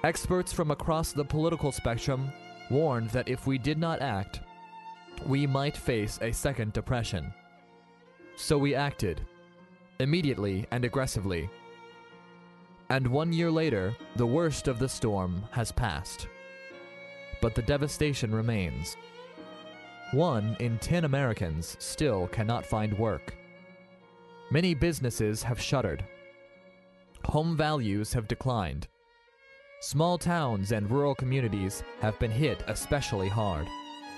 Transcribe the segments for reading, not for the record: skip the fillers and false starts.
Experts from across the political spectrum warned that if we did not act, we might face a second depression. So we acted, immediately and aggressively. And 1 year later, the worst of the storm has passed. But the devastation remains. 1 in 10 Americans still cannot find work. Many businesses have shuttered. Home values have declined. Small towns and rural communities have been hit especially hard.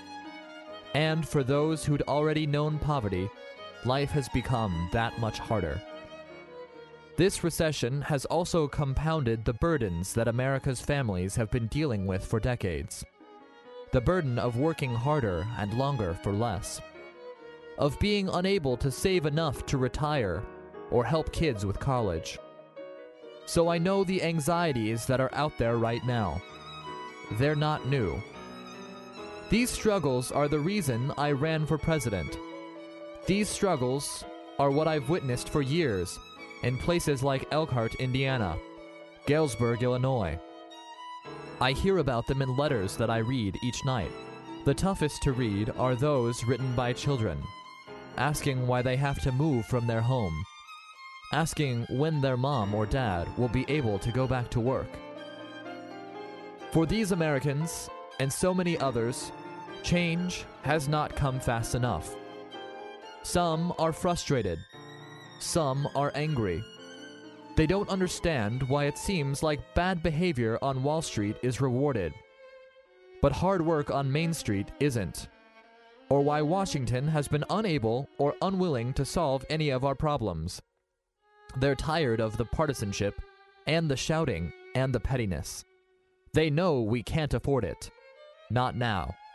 And for those who'd already known poverty, life has become that much harder. This recession has also compounded the burdens that America's families have been dealing with for decades. The burden of working harder and longer for less. Of being unable to save enough to retire or help kids with college. So I know the anxieties that are out there right now. They're not new. These struggles are the reason I ran for president. These struggles are what I've witnessed for years in places like Elkhart, Indiana, Galesburg, Illinois. I hear about them in letters that I read each night. The toughest to read are those written by children, asking why they have to move from their home, asking when their mom or dad will be able to go back to work. For these Americans, and so many others, change has not come fast enough. Some are frustrated. Some are angry. They don't understand why it seems like bad behavior on Wall Street is rewarded, but hard work on Main Street isn't, or why Washington has been unable or unwilling to solve any of our problems. They're tired of the partisanship and the shouting and the pettiness. They know we can't afford it. Not now.